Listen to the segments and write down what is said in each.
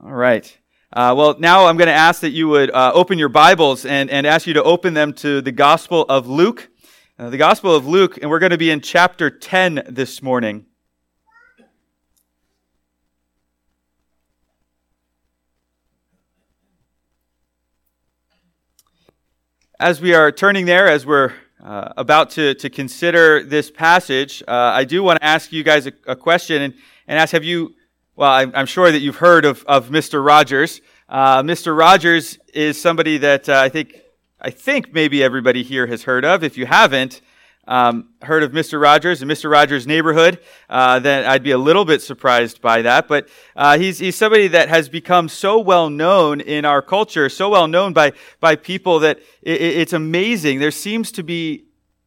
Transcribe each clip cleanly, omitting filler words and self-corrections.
All right. Well, now I'm going to ask that you would open your Bibles and ask you to open them to the Gospel of Luke. The Gospel of Luke, and we're going to be in chapter 10 this morning. As we are turning there, as we're about to consider this passage, I do want to ask you guys a question and ask, I'm sure that you've heard of Mr. Rogers. Mr. Rogers is somebody that I think maybe everybody here has heard of. If you haven't heard of Mr. Rogers and Mr. Rogers' Neighborhood, then I'd be a little bit surprised by that. But he's somebody that has become so well known in our culture, so well known by people that it's amazing. There seems to be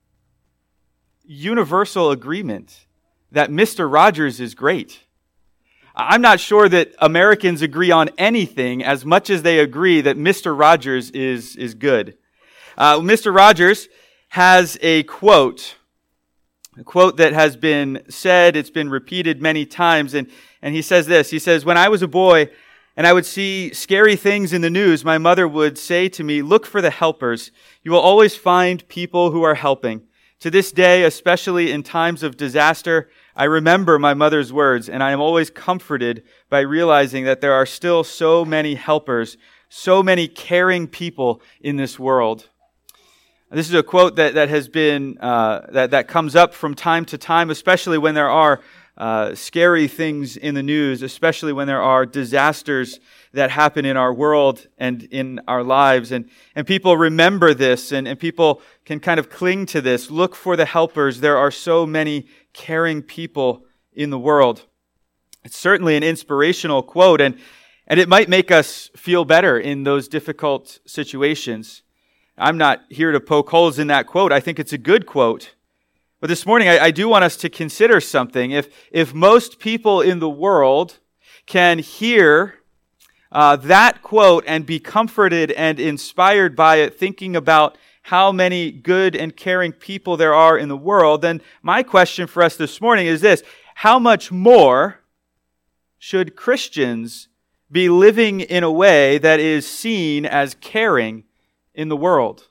universal agreement that Mr. Rogers is great. I'm not sure that Americans agree on anything as much as they agree that Mr. Rogers is good. Mr. Rogers has a quote that has been said, it's been repeated many times, and he says this. He says, "When I was a boy and I would see scary things in the news, my mother would say to me, 'Look for the helpers. You will always find people who are helping.' To this day, especially in times of disaster, I remember my mother's words, and I am always comforted by realizing that there are still so many helpers, so many caring people in this world." This is a quote that has been that comes up from time to time, especially when there are scary things in the news, especially when there are disasters that happen in our world and in our lives. And people remember this, and people can kind of cling to this. Look for the helpers. There are so many caring people in the world. It's certainly an inspirational quote, and it might make us feel better in those difficult situations. I'm not here to poke holes in that quote. I think it's a good quote. But this morning, I do want us to consider something. If most people in the world can hear that quote and be comforted and inspired by it, thinking about how many good and caring people there are in the world, then my question for us this morning is this: how much more should Christians be living in a way that is seen as caring in the world?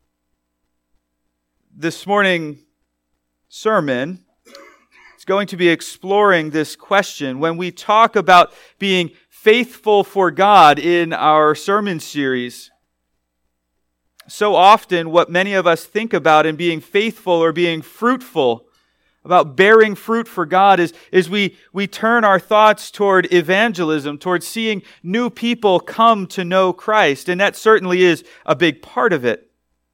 This morning sermon is going to be exploring this question. When we talk about being faithful for God in our sermon series, so often what many of us think about in being faithful or being fruitful, about bearing fruit for God, is we turn our thoughts toward evangelism, toward seeing new people come to know Christ, and that certainly is a big part of it.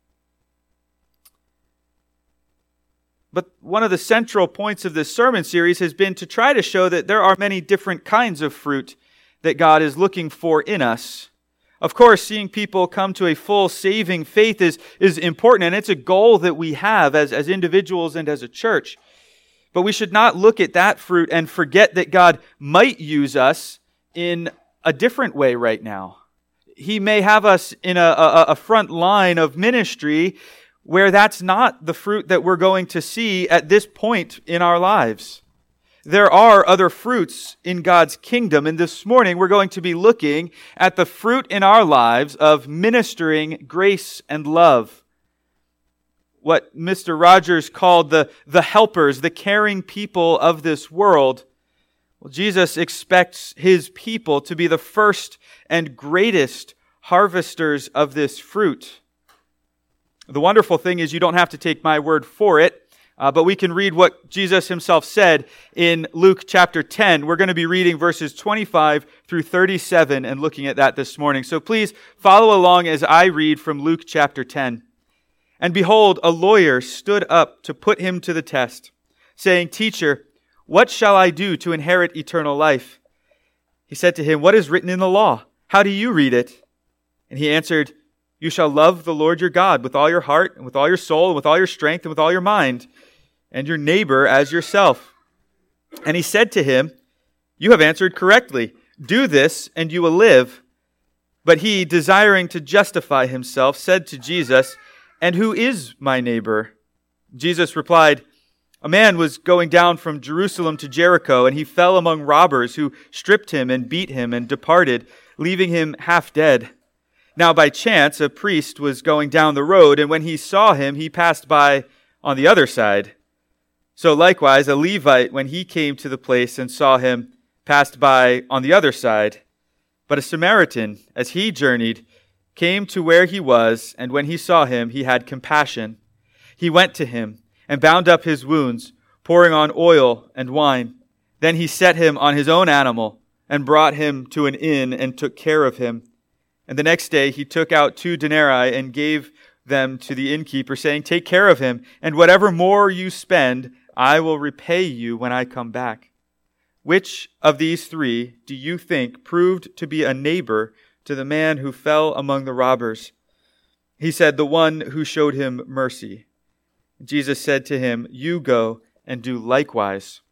But one of the central points of this sermon series has been to try to show that there are many different kinds of fruit that God is looking for in us. Of course, seeing people come to a full saving faith is important, and it's a goal that we have as individuals and as a church. But we should not look at that fruit and forget that God might use us in a different way right now. He may have us in a front line of ministry where that's not the fruit that we're going to see at this point in our lives. There are other fruits in God's kingdom, and this morning we're going to be looking at the fruit in our lives of ministering grace and love. What Mr. Rogers called the helpers, the caring people of this world. Well, Jesus expects His people to be the first and greatest harvesters of this fruit. The wonderful thing is you don't have to take my word for it, but we can read what Jesus Himself said in Luke chapter 10. We're going to be reading verses 25 through 37 and looking at that this morning. So please follow along as I read from Luke chapter 10. "And behold, a lawyer stood up to put Him to the test, saying, 'Teacher, what shall I do to inherit eternal life?' He said to him, 'What is written in the law? How do you read it?' And he answered, 'You shall love the Lord your God with all your heart, and with all your soul, and with all your strength, and with all your mind, and your neighbor as yourself.' And he said to him, 'You have answered correctly. Do this, and you will live.' But he, desiring to justify himself, said to Jesus, 'And who is my neighbor?' Jesus replied, A man was going down from Jerusalem to Jericho, and he fell among robbers who stripped him and beat him and departed, leaving him half dead. Now by chance a priest was going down the road, and when he saw him, he passed by on the other side. So likewise a Levite, when he came to the place and saw him, passed by on the other side. But a Samaritan, as he journeyed, came to where he was, and when he saw him, he had compassion. He went to him and bound up his wounds, pouring on oil and wine. Then he set him on his own animal and brought him to an inn and took care of him. And the next day he took out 2 denarii and gave them to the innkeeper, saying, "Take care of him, and whatever more you spend, I will repay you when I come back." Which of these 3 do you think proved to be a neighbor to the man who fell among the robbers? He said, "The one who showed him mercy." Jesus said to him, "You go and do likewise."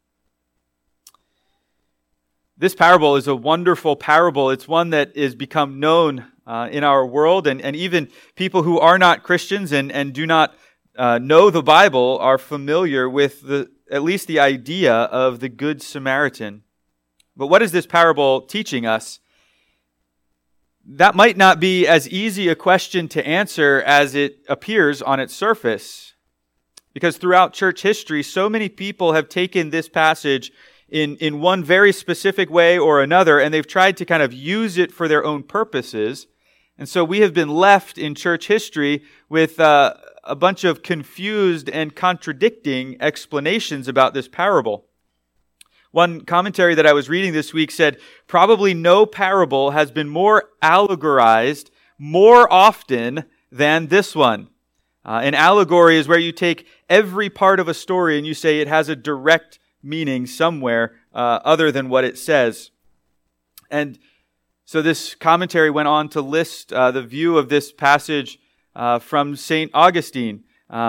This parable is a wonderful parable. It's one that is become known in our world, and even people who are not Christians and do not know the Bible are familiar with at least the idea of the Good Samaritan. But what is this parable teaching us? That might not be as easy a question to answer as it appears on its surface. Because throughout church history, so many people have taken this passage in one very specific way or another, and they've tried to kind of use it for their own purposes. And so we have been left in church history with a bunch of confused and contradicting explanations about this parable. One commentary that I was reading this week said, probably no parable has been more allegorized more often than this one. An allegory is where you take every part of a story and you say it has a direct meaning somewhere other than what it says. And so this commentary went on to list the view of this passage from St. Augustine.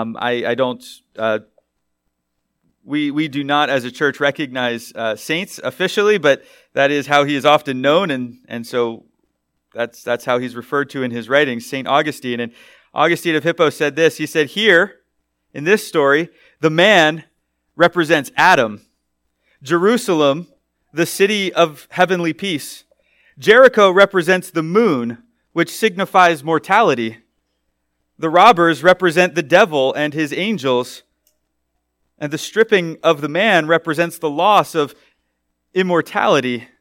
We do not as a church recognize saints officially, but that is how he is often known, and so that's how he's referred to in his writings, St. Augustine. And Augustine of Hippo said this. He said, "Here, in this story, the man represents Adam. Jerusalem, the city of heavenly peace. Jericho represents the moon, which signifies mortality. The robbers represent the devil and his angels. And the stripping of the man represents the loss of immortality."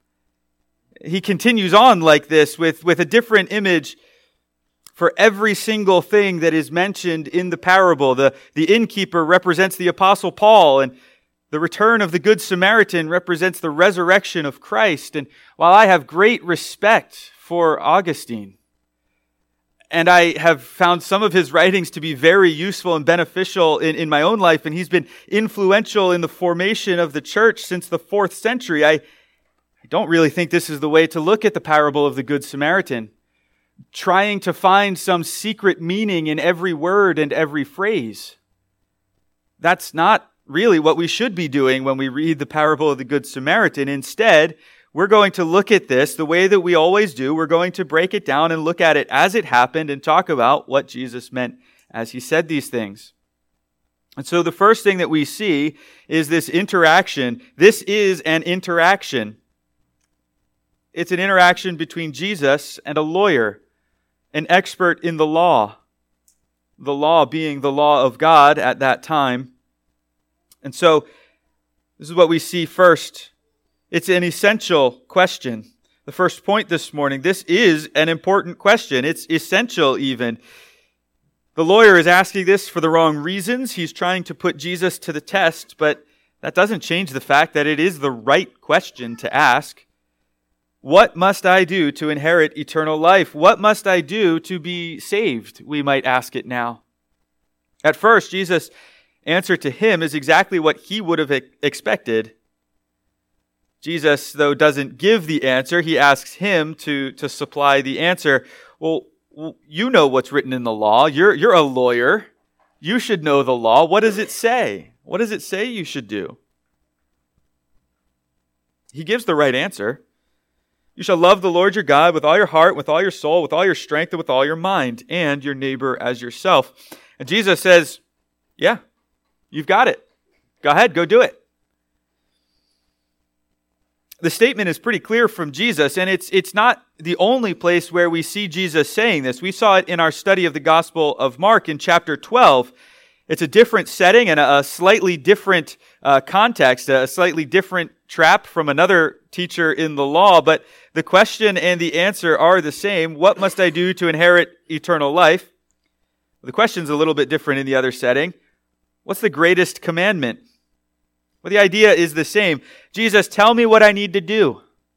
He continues on like this with a different image for every single thing that is mentioned in the parable. The innkeeper represents the Apostle Paul, and the return of the Good Samaritan represents the resurrection of Christ. And while I have great respect for Augustine, and I have found some of his writings to be very useful and beneficial in my own life, and he's been influential in the formation of the church since the 4th century, I don't really think this is the way to look at the parable of the Good Samaritan, trying to find some secret meaning in every word and every phrase. That's not really what we should be doing when we read the parable of the Good Samaritan. Instead, we're going to look at this the way that we always do. We're going to break it down and look at it as it happened and talk about what Jesus meant as he said these things. And so the first thing that we see is this interaction. This is an interaction. It's an interaction between Jesus and a lawyer, an expert in the law being the law of God at that time. And so this is what we see first. It's an essential question. The first point this morning, this is an important question. It's essential even. The lawyer is asking this for the wrong reasons. He's trying to put Jesus to the test, but that doesn't change the fact that it is the right question to ask. What must I do to inherit eternal life? What must I do to be saved? We might ask it now. At first, Jesus' answer to him is exactly what he would have expected. Jesus, though, doesn't give the answer. He asks him to supply the answer. Well, you know what's written in the law. You're a lawyer. You should know the law. What does it say? What does it say you should do? He gives the right answer. You shall love the Lord your God with all your heart, with all your soul, with all your strength, and with all your mind, and your neighbor as yourself. And Jesus says, yeah, you've got it. Go ahead, go do it. The statement is pretty clear from Jesus, and it's not the only place where we see Jesus saying this. We saw it in our study of the Gospel of Mark in chapter 12. It's a different setting and a slightly different context, a slightly different trap from another teacher in the law, but the question and the answer are the same. What must I do to inherit eternal life? The question's a little bit different in the other setting. What's the greatest commandment? Well, the idea is the same. Jesus, tell me what I need to do.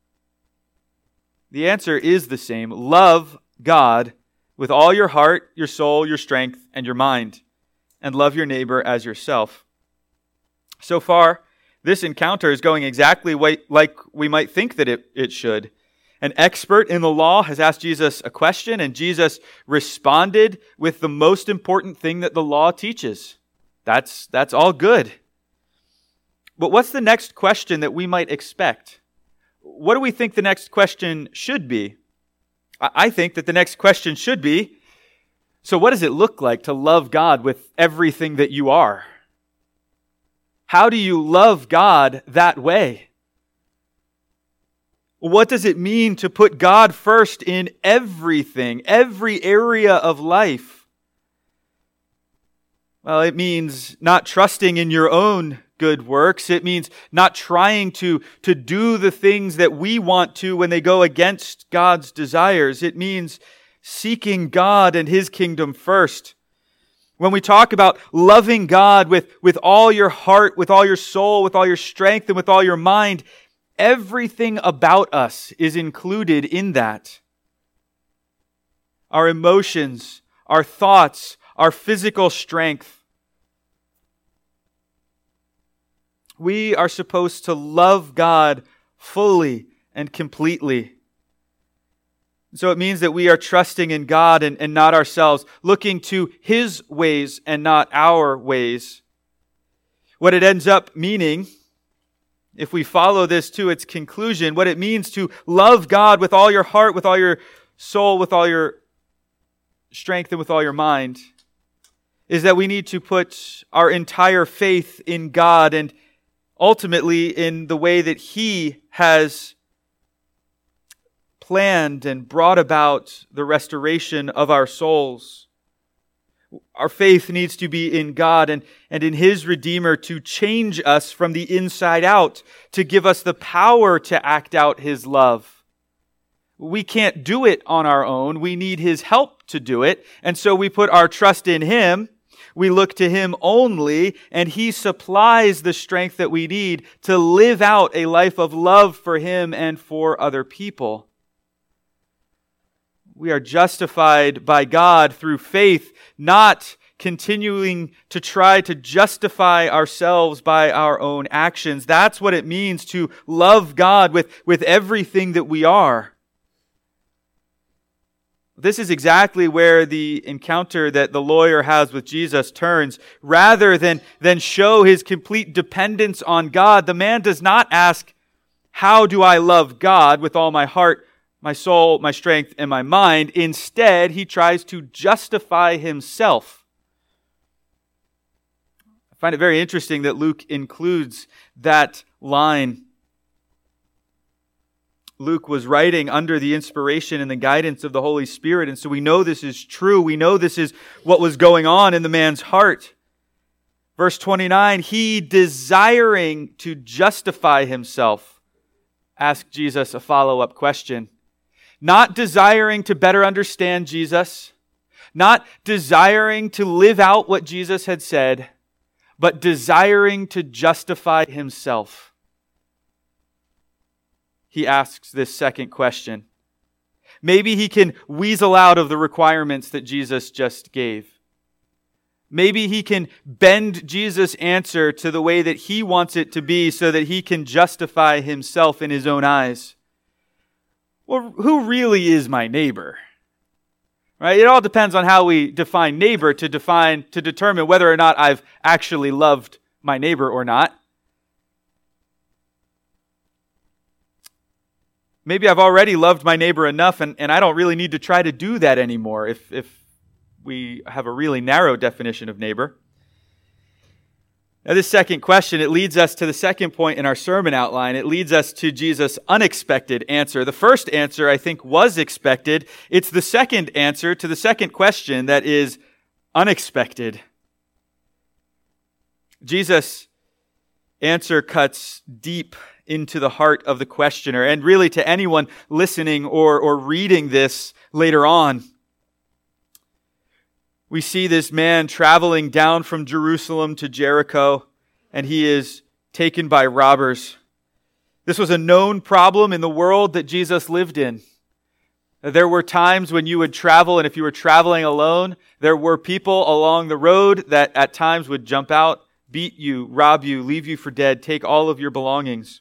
The answer is the same. Love God with all your heart, your soul, your strength, and your mind, and love your neighbor as yourself. So far, this encounter is going exactly like we might think that it should. An expert in the law has asked Jesus a question, and Jesus responded with the most important thing that the law teaches. That's all good. But what's the next question that we might expect? What do we think the next question should be? I think that the next question should be, so what does it look like to love God with everything that you are? How do you love God that way? What does it mean to put God first in everything, every area of life? Well, it means not trusting in your own good works. It means not trying to do the things that we want to when they go against God's desires. It means seeking God and His kingdom first. When we talk about loving God with all your heart, with all your soul, with all your strength, and with all your mind, everything about us is included in that. Our emotions, our thoughts, our physical strength. We are supposed to love God fully and completely. So it means that we are trusting in God and not ourselves, looking to His ways and not our ways. What it ends up meaning, if we follow this to its conclusion, what it means to love God with all your heart, with all your soul, with all your strength, and with all your mind, is that we need to put our entire faith in God and ultimately in the way that He has planned and brought about the restoration of our souls. Our faith needs to be in God and in His Redeemer to change us from the inside out, to give us the power to act out His love. We can't do it on our own. We need His help to do it. And so we put our trust in Him. We look to Him only, and He supplies the strength that we need to live out a life of love for Him and for other people. We are justified by God through faith, not continuing to try to justify ourselves by our own actions. That's what it means to love God with everything that we are. This is exactly where the encounter that the lawyer has with Jesus turns. Rather than show his complete dependence on God, the man does not ask, how do I love God with all my heart, my soul, my strength, and my mind? Instead, he tries to justify himself. I find it very interesting that Luke includes that line. Luke was writing under the inspiration and the guidance of the Holy Spirit, and so we know this is true. We know this is what was going on in the man's heart. Verse 29, he, desiring to justify himself, asked Jesus a follow-up question. Not desiring to better understand Jesus, not desiring to live out what Jesus had said, but desiring to justify himself. He asks this second question. Maybe he can weasel out of the requirements that Jesus just gave. Maybe he can bend Jesus' answer to the way that he wants it to be so that he can justify himself in his own eyes. Well, who really is my neighbor? Right? It all depends on how we define neighbor to determine whether or not I've actually loved my neighbor or not. Maybe I've already loved my neighbor enough and I don't really need to try to do that anymore if we have a really narrow definition of neighbor. Now, this second question, it leads us to the second point in our sermon outline. It leads us to Jesus' unexpected answer. The first answer, I think, was expected. It's the second answer to the second question that is unexpected. Jesus' answer cuts deep into the heart of the questioner, and really to anyone listening or reading this later on. We see this man traveling down from Jerusalem to Jericho, and he is taken by robbers. This was a known problem in the world that Jesus lived in. There were times when you would travel, and if you were traveling alone, there were people along the road that at times would jump out, beat you, rob you, leave you for dead, take all of your belongings.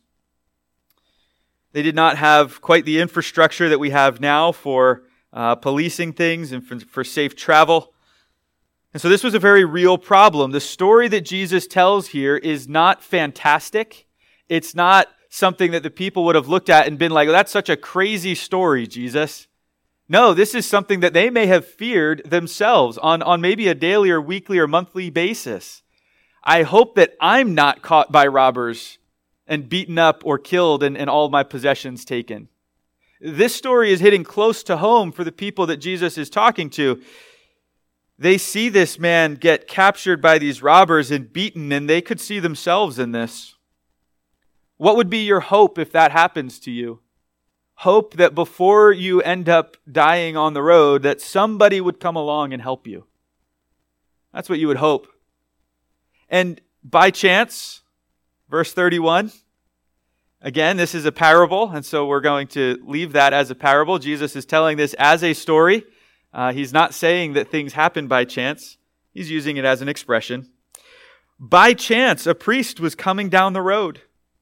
They did not have quite the infrastructure that we have now for policing things and for safe travel. And so this was a very real problem. The story that Jesus tells here is not fantastic. It's not something that the people would have looked at and been like, that's such a crazy story, Jesus. No, this is something that they may have feared themselves on maybe a daily or weekly or monthly basis. I hope that I'm not caught by robbers and beaten up or killed and all my possessions taken. This story is hitting close to home for the people that Jesus is talking to. They see this man get captured by these robbers and beaten, and they could see themselves in this. What would be your hope if that happens to you? Hope that before you end up dying on the road, that somebody would come along and help you. That's what you would hope. And by chance, verse 31, again, this is a parable, and so we're going to leave that as a parable. Jesus is telling this as a story. He's not saying that things happen by chance. He's using it as an expression. By chance, a priest was coming down the road.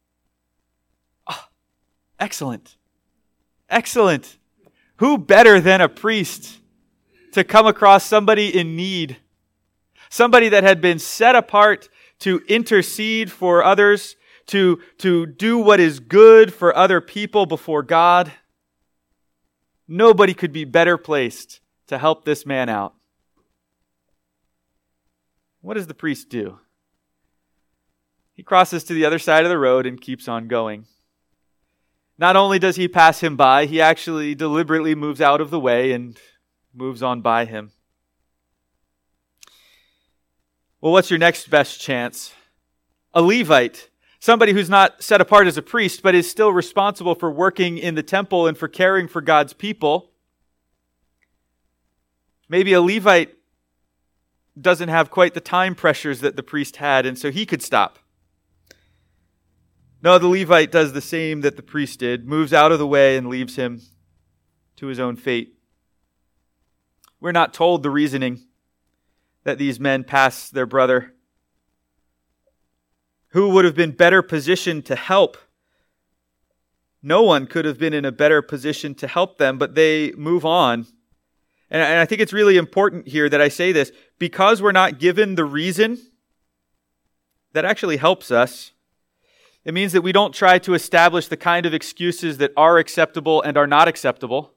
Oh, excellent. Excellent. Who better than a priest to come across somebody in need? Somebody that had been set apart to intercede for others, to do what is good for other people before God. Nobody could be better placed to help this man out. What does the priest do? He crosses to the other side of the road and keeps on going. Not only does he pass him by, he actually deliberately moves out of the way and moves on by him. Well, what's your next best chance? A Levite. Somebody who's not set apart as a priest, but is still responsible for working in the temple and for caring for God's people. Maybe a Levite doesn't have quite the time pressures that the priest had, and so he could stop. No, the Levite does the same that the priest did, moves out of the way and leaves him to his own fate. We're not told the reasoning that these men passed their brother. Who would have been better positioned to help? No one could have been in a better position to help them, but they move on. And I think it's really important here that I say this, because we're not given the reason that actually helps us. It means that we don't try to establish the kind of excuses that are acceptable and are not acceptable.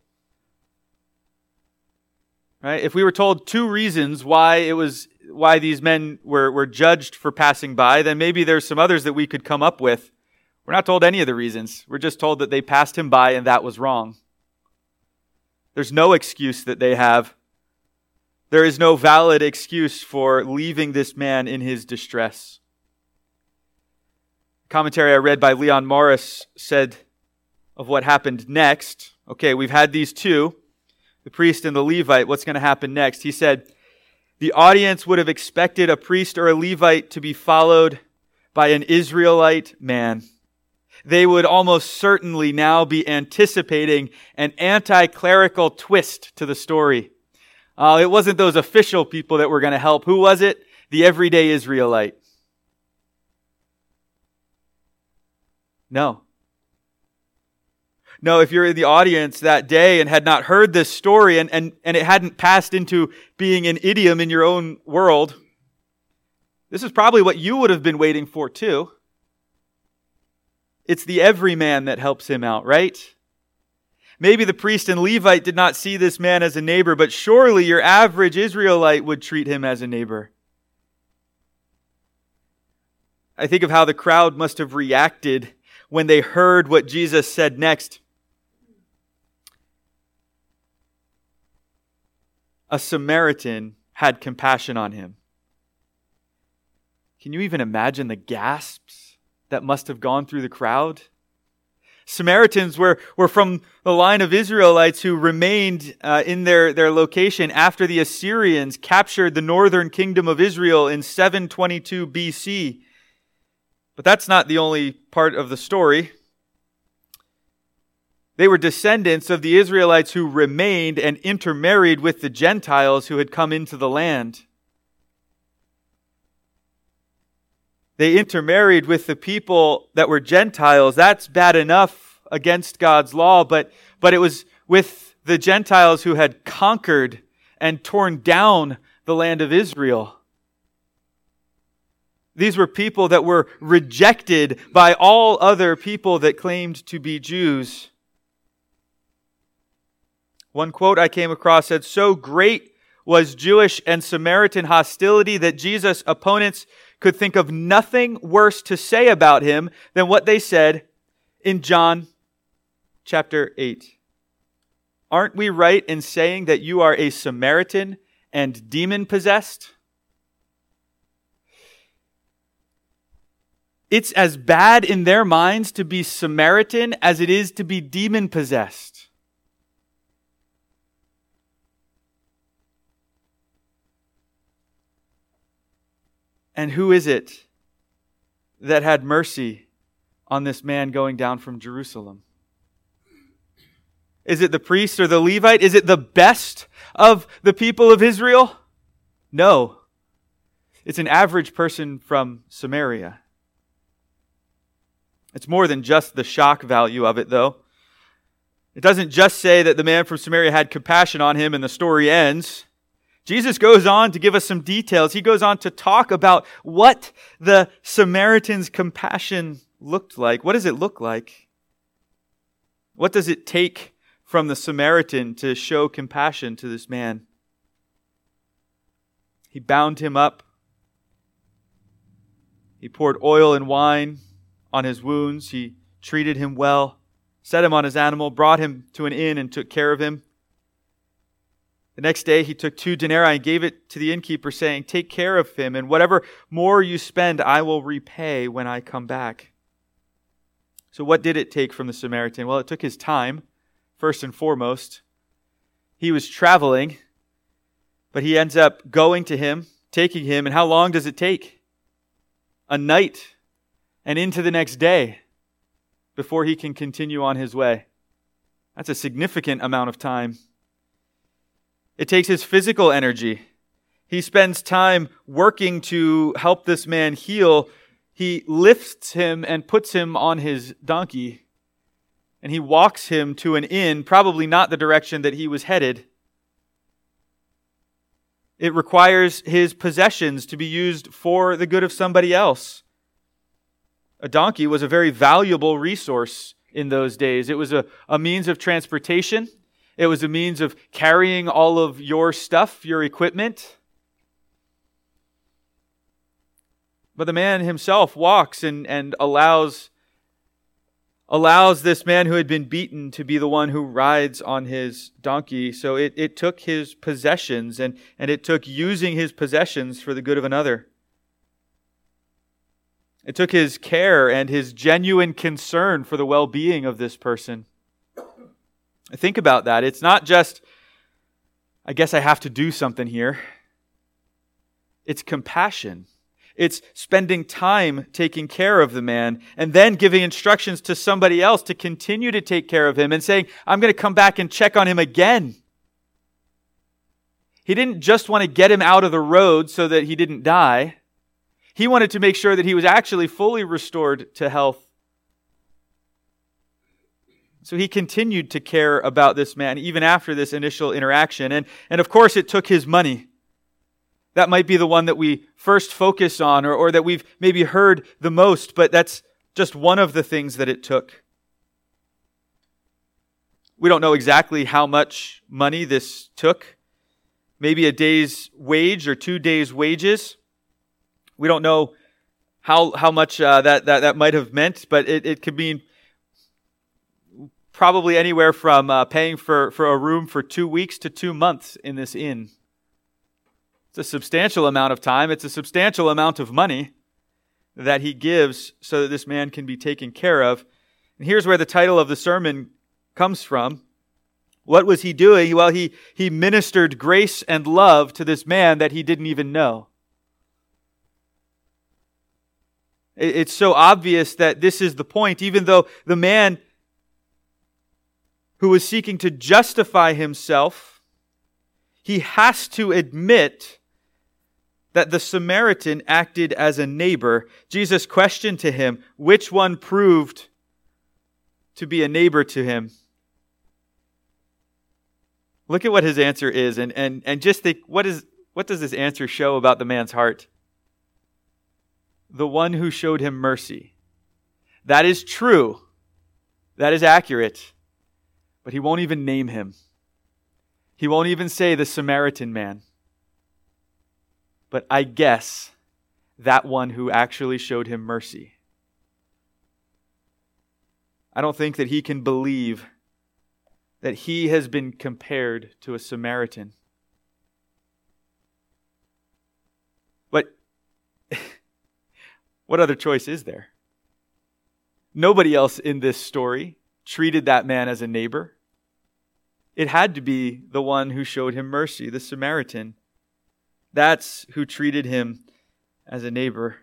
Right? If we were told two reasons why these men were judged for passing by, then maybe there's some others that we could come up with. We're not told any of the reasons. We're just told that they passed him by and that was wrong. There's no excuse that they have. There is no valid excuse for leaving this man in his distress. Commentary I read by Leon Morris said of what happened next. Okay, we've had these two, the priest and the Levite. What's going to happen next? He said, the audience would have expected a priest or a Levite to be followed by an Israelite man. They would almost certainly now be anticipating an anti-clerical twist to the story. It wasn't those official people that were going to help. Who was it? The everyday Israelite. No, if you're in the audience that day and had not heard this story and it hadn't passed into being an idiom in your own world, this is probably what you would have been waiting for too. It's the everyman that helps him out, right? Maybe the priest and Levite did not see this man as a neighbor, but surely your average Israelite would treat him as a neighbor. I think of how the crowd must have reacted when they heard what Jesus said next. A Samaritan had compassion on him. Can you even imagine the gasps that must have gone through the crowd? Samaritans were from the line of Israelites who remained in their location after the Assyrians captured the northern kingdom of Israel in 722 BC. But that's not the only part of the story. They were descendants of the Israelites who remained and intermarried with the Gentiles who had come into the land. They intermarried with the people that were Gentiles. That's bad enough against God's law, but it was with the Gentiles who had conquered and torn down the land of Israel. These were people that were rejected by all other people that claimed to be Jews. One quote I came across said, "So great was Jewish and Samaritan hostility that Jesus' opponents could think of nothing worse to say about him than what they said in John chapter 8. Aren't we right in saying that you are a Samaritan and demon-possessed?" It's as bad in their minds to be Samaritan as it is to be demon-possessed. And who is it that had mercy on this man going down from Jerusalem? Is it the priest or the Levite? Is it the best of the people of Israel? No. It's an average person from Samaria. It's more than just the shock value of it, though. It doesn't just say that the man from Samaria had compassion on him and the story ends. Jesus goes on to give us some details. He goes on to talk about what the Samaritan's compassion looked like. What does it look like? What does it take from the Samaritan to show compassion to this man? He bound him up. He poured oil and wine on his wounds. He treated him well, set him on his animal, brought him to an inn and took care of him. The next day he took 2 denarii and gave it to the innkeeper, saying, "Take care of him, and whatever more you spend I will repay when I come back." So what did it take from the Samaritan? Well, it took his time, first and foremost. He was traveling, but he ends up going to him, taking him, and how long does it take? A night and into the next day before he can continue on his way. That's a significant amount of time. It takes his physical energy. He spends time working to help this man heal. He lifts him and puts him on his donkey, and he walks him to an inn, probably not the direction that he was headed. It requires his possessions to be used for the good of somebody else. A donkey was a very valuable resource in those days. It was a means of transportation. It was a means of carrying all of your stuff, your equipment. But the man himself walks and allows this man who had been beaten to be the one who rides on his donkey. So it took his possessions and it took using his possessions for the good of another. It took his care and his genuine concern for the well-being of this person. Think about that. It's not just, I guess I have to do something here. It's compassion. It's spending time taking care of the man and then giving instructions to somebody else to continue to take care of him and saying, I'm going to come back and check on him again. He didn't just want to get him out of the road so that he didn't die. He wanted to make sure that he was actually fully restored to health. So he continued to care about this man even after this initial interaction. And of course, it took his money. That might be the one that we first focus on or that we've maybe heard the most, but that's just one of the things that it took. We don't know exactly how much money this took. Maybe a day's wage or 2 days' wages. We don't know how much that might have meant, but it could mean probably anywhere from paying for a room for 2 weeks to 2 months in this inn. It's a substantial amount of time. It's a substantial amount of money that he gives so that this man can be taken care of. And here's where the title of the sermon comes from. What was he doing? Well, he ministered grace and love to this man that he didn't even know. It's so obvious that this is the point, even though the man who was seeking to justify himself, he has to admit that the Samaritan acted as a neighbor. Jesus questioned to him, which one proved to be a neighbor to him? Look at what his answer is, and just think, what does this answer show about the man's heart? The one who showed him mercy. That is true. That is accurate. But he won't even name him. He won't even say the Samaritan man. But I guess that one who actually showed him mercy. I don't think that he can believe that he has been compared to a Samaritan. But what other choice is there? Nobody else in this story treated that man as a neighbor. It had to be the one who showed him mercy, the Samaritan. That's who treated him as a neighbor.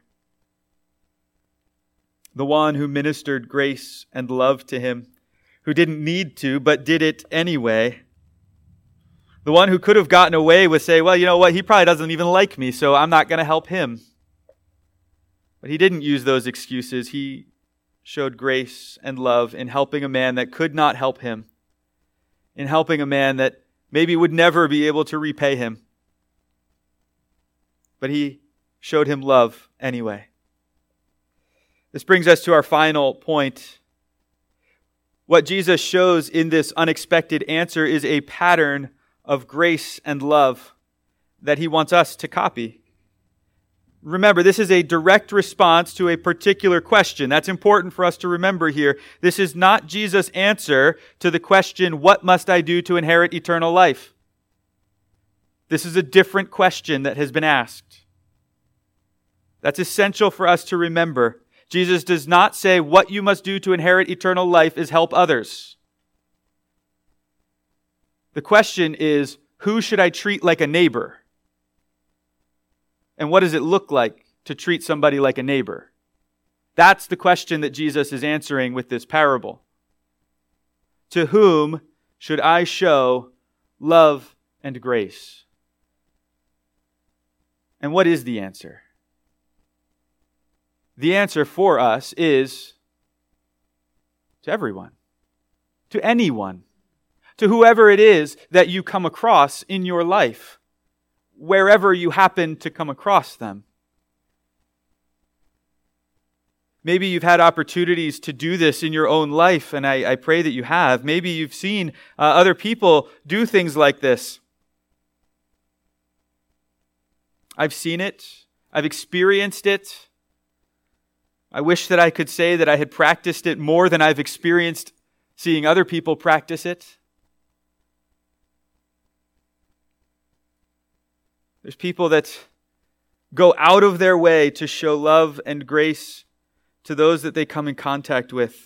The one who ministered grace and love to him, who didn't need to, but did it anyway. The one who could have gotten away with saying, well, you know what, he probably doesn't even like me, so I'm not going to help him. But he didn't use those excuses. He showed grace and love in helping a man that could not help him, in helping a man that maybe would never be able to repay him. But he showed him love anyway. This brings us to our final point. What Jesus shows in this unexpected answer is a pattern of grace and love that he wants us to copy. Remember, this is a direct response to a particular question. That's important for us to remember here. This is not Jesus' answer to the question, what must I do to inherit eternal life? This is a different question that has been asked. That's essential for us to remember. Jesus does not say what you must do to inherit eternal life is help others. The question is, who should I treat like a neighbor? And what does it look like to treat somebody like a neighbor? That's the question that Jesus is answering with this parable. To whom should I show love and grace? And what is the answer? The answer for us is to everyone, to anyone, to whoever it is that you come across in your life, wherever you happen to come across them. Maybe you've had opportunities to do this in your own life, and I pray that you have. Maybe you've seen other people do things like this. I've seen it. I've experienced it. I wish that I could say that I had practiced it more than I've experienced seeing other people practice it. There's people that go out of their way to show love and grace to those that they come in contact with.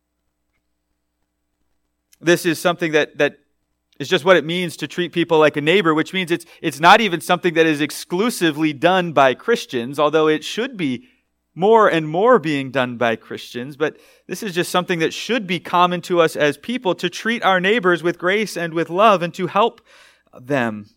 This is something that is just what it means to treat people like a neighbor, which means it's not even something that is exclusively done by Christians, although it should be more and more being done by Christians. But this is just something that should be common to us as people, to treat our neighbors with grace and with love and to help them.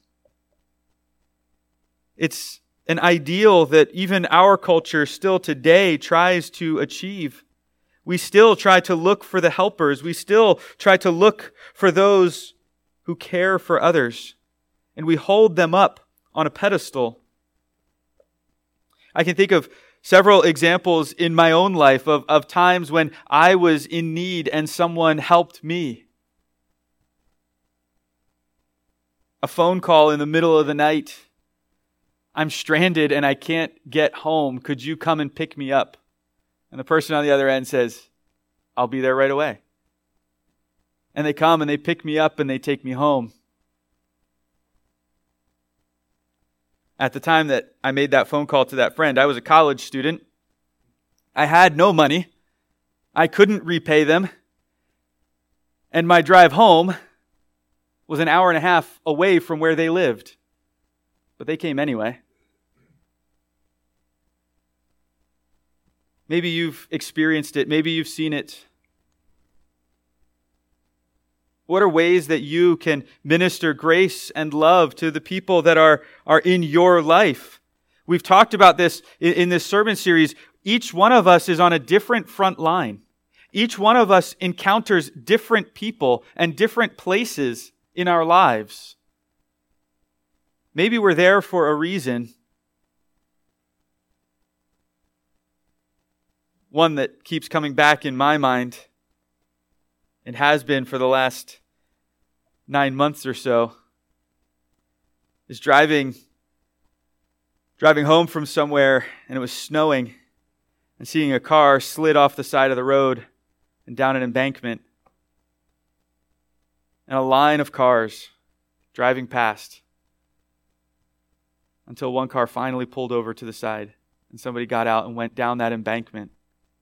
It's an ideal that even our culture still today tries to achieve. We still try to look for the helpers. We still try to look for those who care for others. And we hold them up on a pedestal. I can think of several examples in my own life of times when I was in need and someone helped me. A phone call in the middle of the night. I'm stranded and I can't get home. Could you come and pick me up? And the person on the other end says, I'll be there right away. And they come and they pick me up and they take me home. At the time that I made that phone call to that friend, I was a college student. I had no money. I couldn't repay them. And my drive home was an hour and a half away from where they lived. But they came anyway. Maybe you've experienced it. Maybe you've seen it. What are ways that you can minister grace and love to the people that are in your life? We've talked about this in this sermon series. Each one of us is on a different front line. Each one of us encounters different people and different places in our lives. Maybe we're there for a reason. One that keeps coming back in my mind, and has been for the last 9 months or so, is driving home from somewhere, and it was snowing, and seeing a car slid off the side of the road and down an embankment, and a line of cars driving past until one car finally pulled over to the side, and somebody got out and went down that embankment.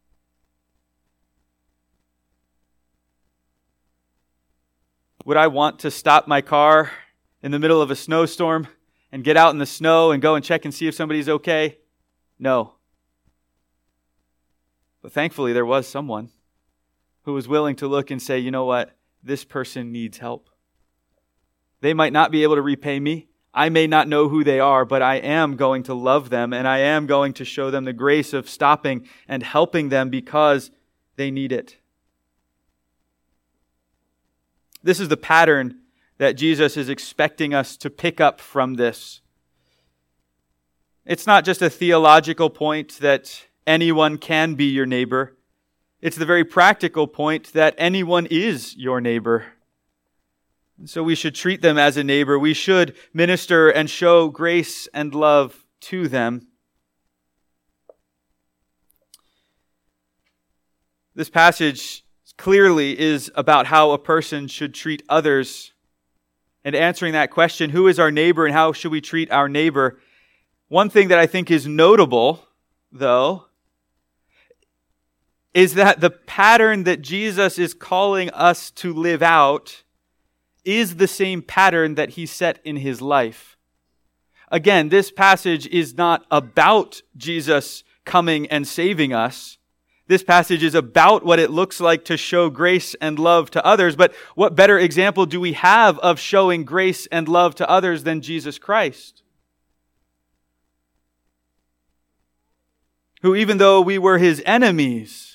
Would I want to stop my car in the middle of a snowstorm and get out in the snow and go and check and see if somebody's okay? No. But thankfully, there was someone who was willing to look and say, you know what? This person needs help. They might not be able to repay me. I may not know who they are, but I am going to love them, and I am going to show them the grace of stopping and helping them because they need it. This is the pattern that Jesus is expecting us to pick up from this. It's not just a theological point that anyone can be your neighbor. It's the very practical point that anyone is your neighbor. So we should treat them as a neighbor. We should minister and show grace and love to them. This passage clearly is about how a person should treat others. And answering that question, who is our neighbor and how should we treat our neighbor? One thing that I think is notable, though, is that the pattern that Jesus is calling us to live out is the same pattern that he set in his life. Again, this passage is not about Jesus coming and saving us. This passage is about what it looks like to show grace and love to others. But what better example do we have of showing grace and love to others than Jesus Christ? Who, even though we were his enemies,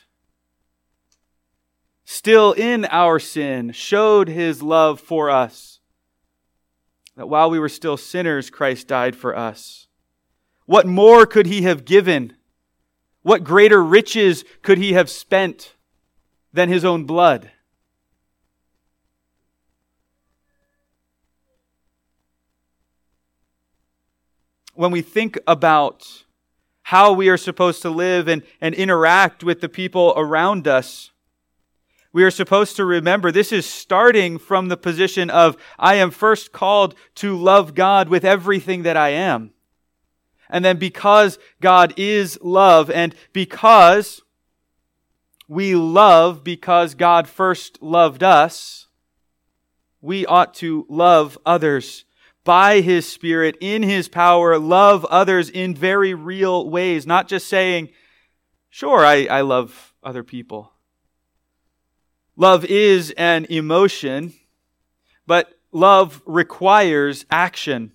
still in our sin, showed his love for us. That while we were still sinners, Christ died for us. What more could he have given? What greater riches could he have spent than his own blood? When we think about how we are supposed to live and interact with the people around us, we are supposed to remember this is starting from the position of, I am first called to love God with everything that I am. And then because God is love, and because we love because God first loved us, we ought to love others by his Spirit, in his power, love others in very real ways. Not just saying, sure, I love other people. Love is an emotion, but love requires action.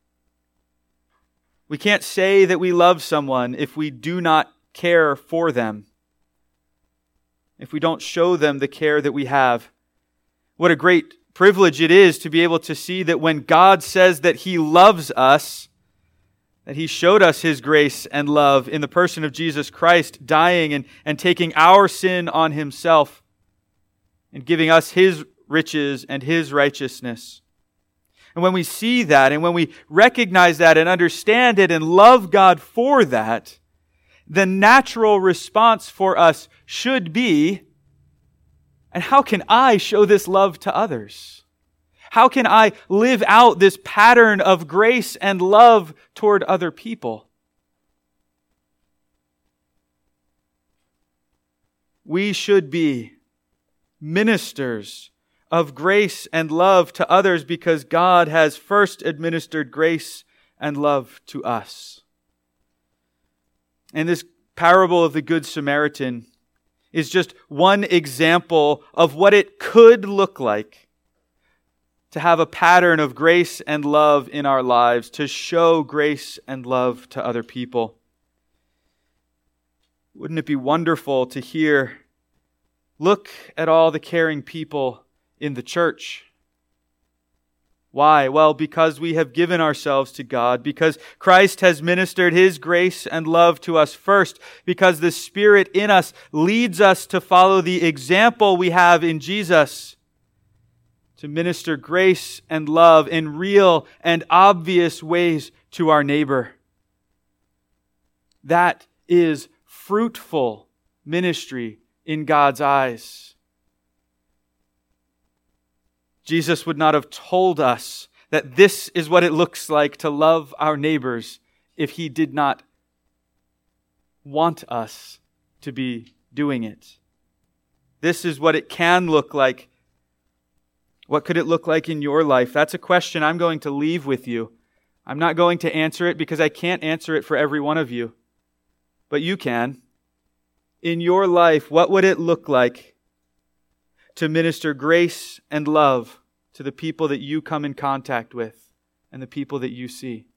We can't say that we love someone if we do not care for them, if we don't show them the care that we have. What a great privilege it is to be able to see that when God says that he loves us, that he showed us his grace and love in the person of Jesus Christ, dying and taking our sin on himself and giving us his riches and his righteousness. And when we see that, and when we recognize that and understand it and love God for that, the natural response for us should be, and how can I show this love to others? How can I live out this pattern of grace and love toward other people? We should be ministers of grace and love to others because God has first administered grace and love to us. And this parable of the Good Samaritan is just one example of what it could look like to have a pattern of grace and love in our lives, to show grace and love to other people. Wouldn't it be wonderful to hear, look at all the caring people in the church? Why? Well, because we have given ourselves to God, because Christ has ministered His grace and love to us first, because the Spirit in us leads us to follow the example we have in Jesus, to minister grace and love in real and obvious ways to our neighbor. That is fruitful ministry in God's eyes. Jesus would not have told us that this is what it looks like to love our neighbors if He did not want us to be doing it. This is what it can look like. What could it look like in your life? That's a question I'm going to leave with you. I'm not going to answer it because I can't answer it for every one of you. But you can. In your life, what would it look like to minister grace and love to the people that you come in contact with and the people that you see?